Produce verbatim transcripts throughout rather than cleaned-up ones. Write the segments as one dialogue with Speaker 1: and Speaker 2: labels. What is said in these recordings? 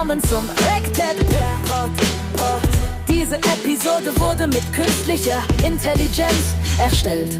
Speaker 1: willkommen zum RegTech-Pod. Diese Episode wurde mit künstlicher Intelligenz erstellt.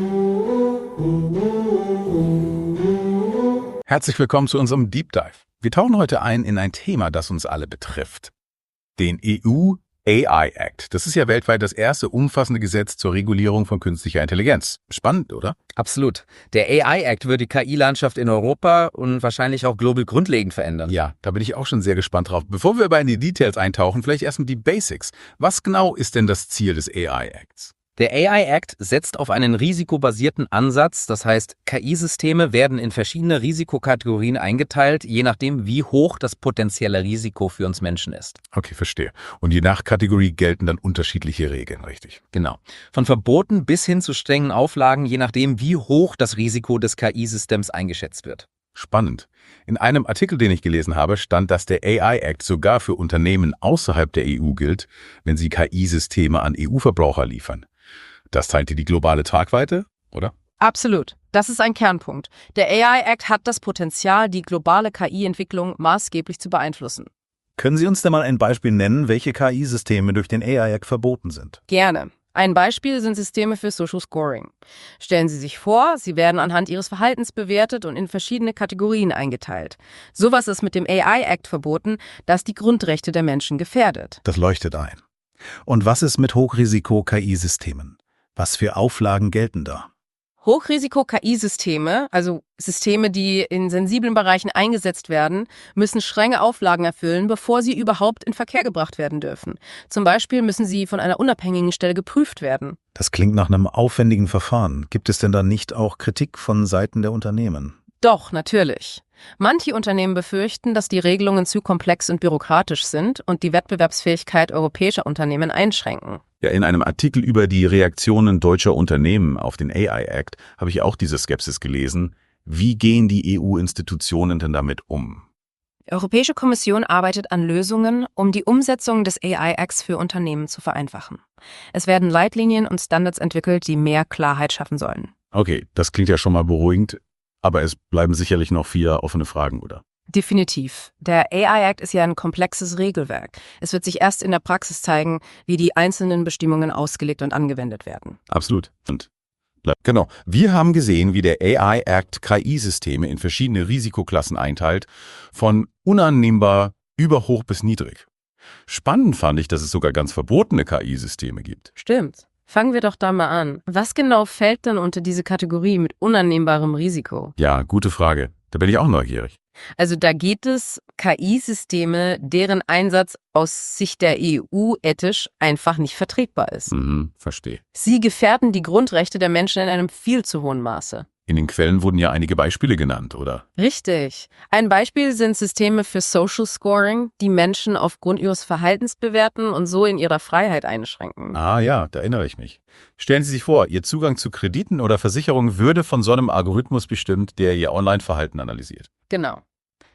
Speaker 2: Herzlich willkommen zu unserem Deep Dive. Wir tauchen heute ein in ein Thema, das uns alle betrifft. Den E U A I Act. Das ist ja weltweit das erste umfassende Gesetz zur Regulierung von künstlicher Intelligenz. Spannend, oder?
Speaker 3: Absolut. Der A I Act wird die K I-Landschaft in Europa und wahrscheinlich auch global grundlegend verändern.
Speaker 2: Ja, da bin ich auch schon sehr gespannt drauf. Bevor wir aber in die Details eintauchen, vielleicht erstmal die Basics. Was genau ist denn das Ziel des A I Acts?
Speaker 3: Der A I Act setzt auf einen risikobasierten Ansatz, das heißt, K I-Systeme werden in verschiedene Risikokategorien eingeteilt, je nachdem, wie hoch das potenzielle Risiko für uns Menschen ist.
Speaker 2: Okay, verstehe. Und je nach Kategorie gelten dann unterschiedliche Regeln, richtig?
Speaker 3: Genau. Von Verboten bis hin zu strengen Auflagen, je nachdem, wie hoch das Risiko des K I-Systems eingeschätzt wird.
Speaker 2: Spannend. In einem Artikel, den ich gelesen habe, stand, dass der A I Act sogar für Unternehmen außerhalb der E U gilt, wenn sie K I-Systeme an E U-Verbraucher liefern. Das teilt die globale Tragweite, oder?
Speaker 4: Absolut. Das ist ein Kernpunkt. Der A I Act hat das Potenzial, die globale K I-Entwicklung maßgeblich zu beeinflussen.
Speaker 5: Können Sie uns denn mal ein Beispiel nennen, welche K I-Systeme durch den A I Act verboten sind?
Speaker 4: Gerne. Ein Beispiel sind Systeme für Social Scoring. Stellen Sie sich vor, Sie werden anhand Ihres Verhaltens bewertet und in verschiedene Kategorien eingeteilt. Sowas ist mit dem A I Act verboten, das die Grundrechte der Menschen gefährdet.
Speaker 5: Das leuchtet ein. Und was ist mit Hochrisiko-K I-Systemen? Was für Auflagen gelten da?
Speaker 4: Hochrisiko-K I-Systeme, also Systeme, die in sensiblen Bereichen eingesetzt werden, müssen strenge Auflagen erfüllen, bevor sie überhaupt in Verkehr gebracht werden dürfen. Zum Beispiel müssen sie von einer unabhängigen Stelle geprüft werden.
Speaker 5: Das klingt nach einem aufwendigen Verfahren. Gibt es denn da nicht auch Kritik von Seiten der Unternehmen?
Speaker 4: Doch, natürlich. Manche Unternehmen befürchten, dass die Regelungen zu komplex und bürokratisch sind und die Wettbewerbsfähigkeit europäischer Unternehmen einschränken.
Speaker 2: Ja, in einem Artikel über die Reaktionen deutscher Unternehmen auf den A I Act habe ich auch diese Skepsis gelesen. Wie gehen die E U-Institutionen denn damit um?
Speaker 4: Die Europäische Kommission arbeitet an Lösungen, um die Umsetzung des A I Acts für Unternehmen zu vereinfachen. Es werden Leitlinien und Standards entwickelt, die mehr Klarheit schaffen sollen.
Speaker 2: Okay, das klingt ja schon mal beruhigend, aber es bleiben sicherlich noch vier offene Fragen, oder?
Speaker 4: Definitiv. Der A I Act ist ja ein komplexes Regelwerk. Es wird sich erst in der Praxis zeigen, wie die einzelnen Bestimmungen ausgelegt und angewendet werden.
Speaker 2: Absolut. Und genau. Wir haben gesehen, wie der A I Act K I-Systeme in verschiedene Risikoklassen einteilt, von unannehmbar über hoch bis niedrig. Spannend fand ich, dass es sogar ganz verbotene K I-Systeme gibt.
Speaker 4: Stimmt. Fangen wir doch da mal an. Was genau fällt denn unter diese Kategorie mit unannehmbarem Risiko?
Speaker 2: Ja, gute Frage. Da bin ich auch neugierig.
Speaker 4: Also da geht es K I-Systeme, deren Einsatz aus Sicht der E U ethisch einfach nicht vertretbar ist.
Speaker 2: Mhm, verstehe.
Speaker 4: Sie gefährden die Grundrechte der Menschen in einem viel zu hohen Maße.
Speaker 2: In den Quellen wurden ja einige Beispiele genannt, oder?
Speaker 4: Richtig. Ein Beispiel sind Systeme für Social Scoring, die Menschen aufgrund ihres Verhaltens bewerten und so in ihrer Freiheit einschränken.
Speaker 2: Ah ja, da erinnere ich mich. Stellen Sie sich vor, Ihr Zugang zu Krediten oder Versicherungen würde von so einem Algorithmus bestimmt, der Ihr Online-Verhalten analysiert.
Speaker 4: Genau.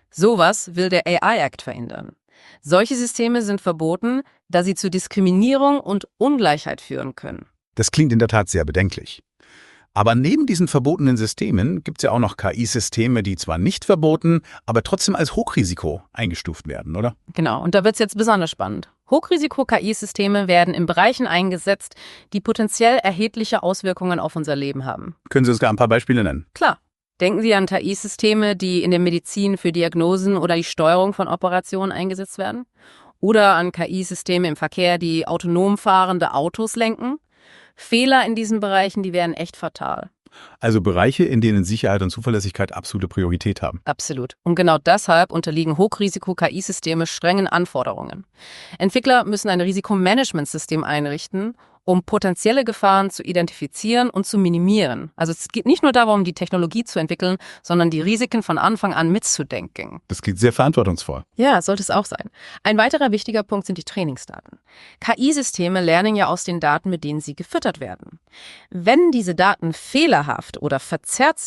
Speaker 4: Sowas will der A I Act verhindern. Solche Systeme sind verboten, da sie zu Diskriminierung und Ungleichheit führen können.
Speaker 5: Das klingt in der Tat sehr bedenklich. Aber neben diesen verbotenen Systemen gibt es ja auch noch K I-Systeme, die zwar nicht verboten, aber trotzdem als Hochrisiko eingestuft werden, oder?
Speaker 4: Genau, und da wird es jetzt besonders spannend. Hochrisiko-K I-Systeme werden in Bereichen eingesetzt, die potenziell erhebliche Auswirkungen auf unser Leben haben.
Speaker 5: Können Sie uns da ein paar Beispiele nennen?
Speaker 4: Klar. Denken Sie an K I-Systeme, die in der Medizin für Diagnosen oder die Steuerung von Operationen eingesetzt werden. Oder an K I-Systeme im Verkehr, die autonom fahrende Autos lenken. Fehler in diesen Bereichen, die wären echt fatal.
Speaker 5: Also Bereiche, in denen Sicherheit und Zuverlässigkeit absolute Priorität haben.
Speaker 4: Absolut. Und genau deshalb unterliegen Hochrisiko-K I-Systeme strengen Anforderungen. Entwickler müssen ein Risikomanagementsystem einrichten, um potenzielle Gefahren zu identifizieren und zu minimieren. Also es geht nicht nur darum, die Technologie zu entwickeln, sondern die Risiken von Anfang an mitzudenken.
Speaker 5: Das klingt sehr verantwortungsvoll.
Speaker 4: Ja, sollte es auch sein. Ein weiterer wichtiger Punkt sind die Trainingsdaten. K I-Systeme lernen ja aus den Daten, mit denen sie gefüttert werden. Wenn diese Daten fehlerhaft oder verzerrt sind,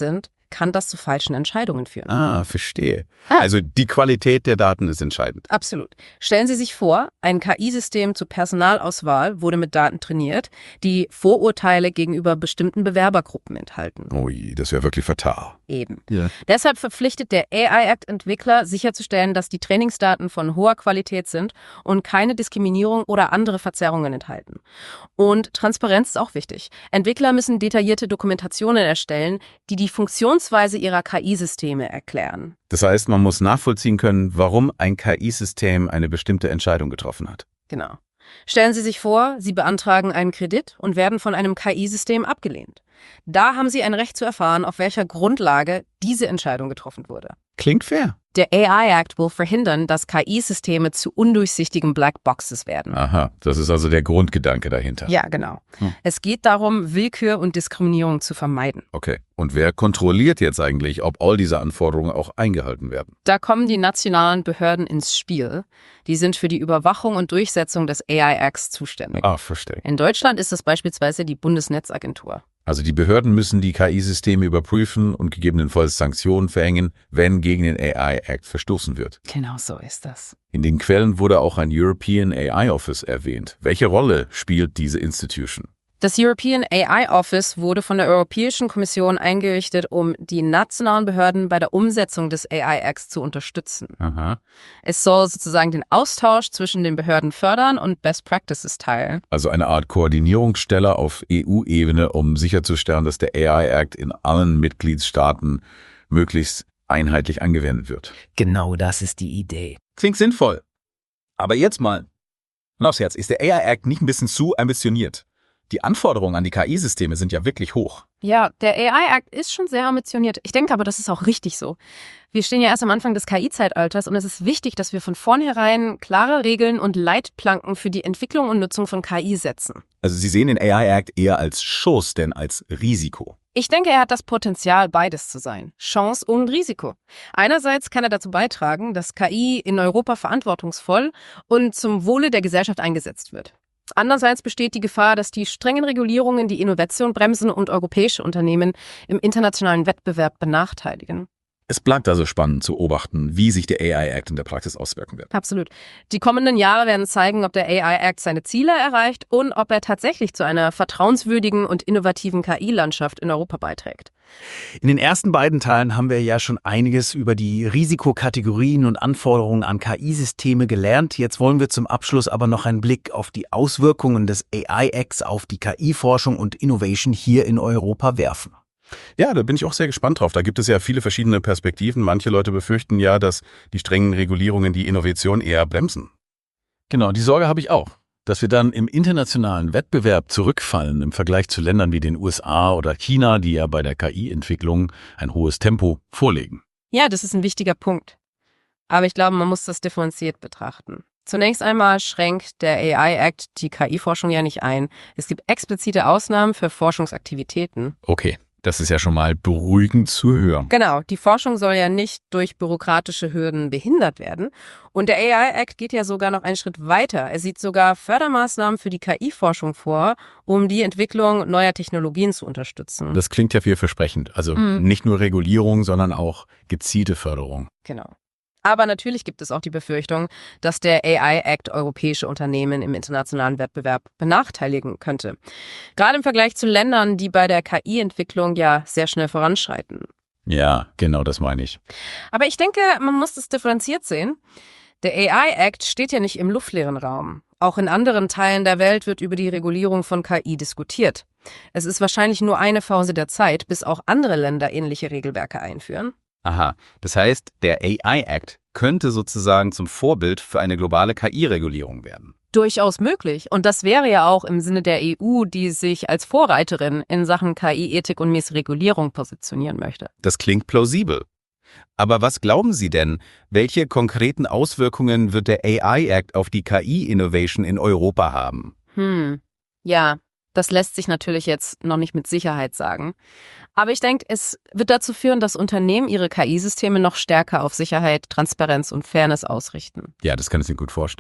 Speaker 4: kann das zu falschen Entscheidungen führen.
Speaker 5: Ah, verstehe.
Speaker 4: Ah.
Speaker 5: Also die Qualität der Daten ist entscheidend.
Speaker 4: Absolut. Stellen Sie sich vor, ein K I-System zur Personalauswahl wurde mit Daten trainiert, die Vorurteile gegenüber bestimmten Bewerbergruppen enthalten.
Speaker 5: Ui, das wäre wirklich fatal.
Speaker 4: Eben.
Speaker 5: Ja.
Speaker 4: Deshalb verpflichtet der A I-Act-Entwickler sicherzustellen, dass die Trainingsdaten von hoher Qualität sind und keine Diskriminierung oder andere Verzerrungen enthalten. Und Transparenz ist auch wichtig. Entwickler müssen detaillierte Dokumentationen erstellen, die die Funktionsweise ihrer K I-Systeme erklären.
Speaker 5: Das heißt, man muss nachvollziehen können, warum ein K I-System eine bestimmte Entscheidung getroffen hat.
Speaker 4: Genau. Stellen Sie sich vor, Sie beantragen einen Kredit und werden von einem K I-System abgelehnt. Da haben Sie ein Recht zu erfahren, auf welcher Grundlage diese Entscheidung getroffen wurde.
Speaker 5: Klingt fair.
Speaker 4: Der A I-Act will verhindern, dass K I-Systeme zu undurchsichtigen Blackboxes werden.
Speaker 5: Aha, das ist also der Grundgedanke dahinter.
Speaker 4: Ja, genau.
Speaker 5: Hm.
Speaker 4: Es geht darum, Willkür und Diskriminierung zu vermeiden.
Speaker 5: Okay, und wer kontrolliert jetzt eigentlich, ob all diese Anforderungen auch eingehalten werden?
Speaker 4: Da kommen die nationalen Behörden ins Spiel. Die sind für die Überwachung und Durchsetzung des A I-Acts zuständig.
Speaker 5: Ah, verstehe.
Speaker 4: In Deutschland ist das beispielsweise die Bundesnetzagentur.
Speaker 5: Also die Behörden müssen die K I-Systeme überprüfen und gegebenenfalls Sanktionen verhängen, wenn gegen den A I-Act verstoßen wird.
Speaker 4: Genau so ist das.
Speaker 5: In den Quellen wurde auch ein European A I Office erwähnt. Welche Rolle spielt diese Institution?
Speaker 4: Das European A I Office wurde von der Europäischen Kommission eingerichtet, um die nationalen Behörden bei der Umsetzung des A I-Acts zu unterstützen.
Speaker 5: Aha.
Speaker 4: Es soll sozusagen den Austausch zwischen den Behörden fördern und Best Practices teilen.
Speaker 5: Also eine Art Koordinierungsstelle auf E U-Ebene, um sicherzustellen, dass der A I-Act in allen Mitgliedstaaten möglichst einheitlich angewendet wird.
Speaker 3: Genau das ist die Idee.
Speaker 5: Klingt sinnvoll. Aber jetzt mal, und aufs Herz, ist der A I-Act nicht ein bisschen zu ambitioniert? Die Anforderungen an die K I-Systeme sind ja wirklich hoch.
Speaker 4: Ja, der A I-Act ist schon sehr ambitioniert. Ich denke aber, das ist auch richtig so. Wir stehen ja erst am Anfang des K I-Zeitalters und es ist wichtig, dass wir von vornherein klare Regeln und Leitplanken für die Entwicklung und Nutzung von K I setzen.
Speaker 5: Also Sie sehen den A I-Act eher als Chance denn als Risiko.
Speaker 4: Ich denke, er hat das Potenzial, beides zu sein. Chance und Risiko. Einerseits kann er dazu beitragen, dass K I in Europa verantwortungsvoll und zum Wohle der Gesellschaft eingesetzt wird. Andererseits besteht die Gefahr, dass die strengen Regulierungen die Innovation bremsen und europäische Unternehmen im internationalen Wettbewerb benachteiligen.
Speaker 5: Es bleibt also spannend zu beobachten, wie sich der A I-Act in der Praxis auswirken wird.
Speaker 4: Absolut. Die kommenden Jahre werden zeigen, ob der A I-Act seine Ziele erreicht und ob er tatsächlich zu einer vertrauenswürdigen und innovativen K I-Landschaft in Europa beiträgt.
Speaker 6: In den ersten beiden Teilen haben wir ja schon einiges über die Risikokategorien und Anforderungen an K I-Systeme gelernt. Jetzt wollen wir zum Abschluss aber noch einen Blick auf die Auswirkungen des A I-Acts auf die K I-Forschung und Innovation hier in Europa werfen.
Speaker 2: Ja, da bin ich auch sehr gespannt drauf. Da gibt es ja viele verschiedene Perspektiven. Manche Leute befürchten ja, dass die strengen Regulierungen die Innovation eher bremsen.
Speaker 5: Genau, die Sorge habe ich auch, dass wir dann im internationalen Wettbewerb zurückfallen im Vergleich zu Ländern wie den U S A oder China, die ja bei der K I-Entwicklung ein hohes Tempo vorlegen.
Speaker 4: Ja, das ist ein wichtiger Punkt. Aber ich glaube, man muss das differenziert betrachten. Zunächst einmal schränkt der A I-Act die K I-Forschung ja nicht ein. Es gibt explizite Ausnahmen für Forschungsaktivitäten.
Speaker 5: Okay, das ist ja schon mal beruhigend zu hören.
Speaker 4: Genau, die Forschung soll ja nicht durch bürokratische Hürden behindert werden. Und der A I-Act geht ja sogar noch einen Schritt weiter. Er sieht sogar Fördermaßnahmen für die K I-Forschung vor, um die Entwicklung neuer Technologien zu unterstützen.
Speaker 5: Das klingt ja vielversprechend. Also
Speaker 4: Mhm.
Speaker 5: nicht nur Regulierung, sondern auch gezielte Förderung.
Speaker 4: Genau. Aber natürlich gibt es auch die Befürchtung, dass der A I-Act europäische Unternehmen im internationalen Wettbewerb benachteiligen könnte. Gerade im Vergleich zu Ländern, die bei der K I-Entwicklung ja sehr schnell voranschreiten.
Speaker 5: Ja, genau das meine ich.
Speaker 4: Aber ich denke, man muss das differenziert sehen. Der A I-Act steht ja nicht im luftleeren Raum. Auch in anderen Teilen der Welt wird über die Regulierung von K I diskutiert. Es ist wahrscheinlich nur eine Phase der Zeit, bis auch andere Länder ähnliche Regelwerke einführen.
Speaker 3: Aha, das heißt, der A I-Act könnte sozusagen zum Vorbild für eine globale K I-Regulierung werden.
Speaker 4: Durchaus möglich. Und das wäre ja auch im Sinne der E U, die sich als Vorreiterin in Sachen K I-Ethik und Missregulierung positionieren möchte.
Speaker 3: Das klingt plausibel. Aber was glauben Sie denn, welche konkreten Auswirkungen wird der A I-Act auf die K I-Innovation in Europa haben?
Speaker 4: Hm, ja, das lässt sich natürlich jetzt noch nicht mit Sicherheit sagen. Aber ich denke, es wird dazu führen, dass Unternehmen ihre K I-Systeme noch stärker auf Sicherheit, Transparenz und Fairness ausrichten.
Speaker 5: Ja, das kann ich mir gut vorstellen.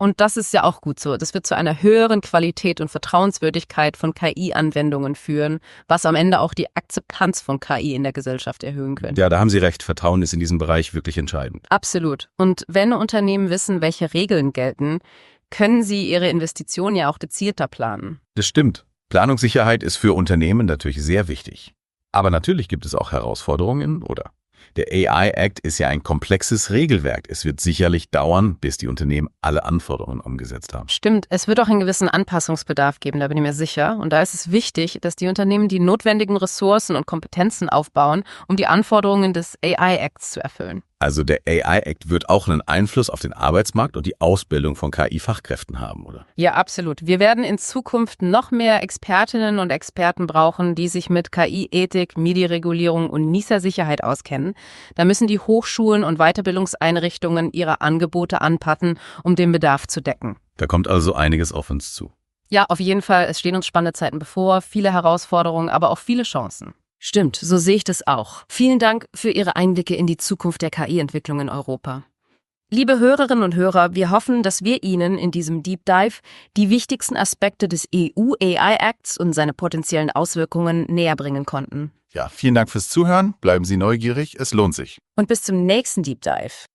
Speaker 4: Und das ist ja auch gut so. Das wird zu einer höheren Qualität und Vertrauenswürdigkeit von K I-Anwendungen führen, was am Ende auch die Akzeptanz von K I in der Gesellschaft erhöhen könnte.
Speaker 2: Ja, da haben Sie recht. Vertrauen ist in diesem Bereich wirklich entscheidend.
Speaker 4: Absolut. Und wenn Unternehmen wissen, welche Regeln gelten, können sie ihre Investitionen ja auch gezielter planen.
Speaker 2: Das stimmt. Planungssicherheit ist für Unternehmen natürlich sehr wichtig. Aber natürlich gibt es auch Herausforderungen, oder? Der A I Act ist ja ein komplexes Regelwerk. Es wird sicherlich dauern, bis die Unternehmen alle Anforderungen umgesetzt haben.
Speaker 4: Stimmt, es wird auch einen gewissen Anpassungsbedarf geben, da bin ich mir sicher. Und da ist es wichtig, dass die Unternehmen die notwendigen Ressourcen und Kompetenzen aufbauen, um die Anforderungen des A I Acts zu erfüllen.
Speaker 2: Also der A I Act wird auch einen Einfluss auf den Arbeitsmarkt und die Ausbildung von K I-Fachkräften haben, oder?
Speaker 4: Ja, absolut. Wir werden in Zukunft noch mehr Expertinnen und Experten brauchen, die sich mit K I-Ethik, M I D I-Regulierung und N I S A-Sicherheit auskennen. Da müssen die Hochschulen und Weiterbildungseinrichtungen ihre Angebote anpassen, um den Bedarf zu decken.
Speaker 2: Da kommt also einiges auf uns zu.
Speaker 4: Ja, auf jeden Fall. Es stehen uns spannende Zeiten bevor, viele Herausforderungen, aber auch viele Chancen. Stimmt, so sehe ich das auch. Vielen Dank für Ihre Einblicke in die Zukunft der K I-Entwicklung in Europa. Liebe Hörerinnen und Hörer, wir hoffen, dass wir Ihnen in diesem Deep Dive die wichtigsten Aspekte des E U-A I Acts und seine potenziellen Auswirkungen näher bringen konnten.
Speaker 2: Ja, vielen Dank fürs Zuhören. Bleiben Sie neugierig, es lohnt sich.
Speaker 4: Und bis zum nächsten Deep Dive.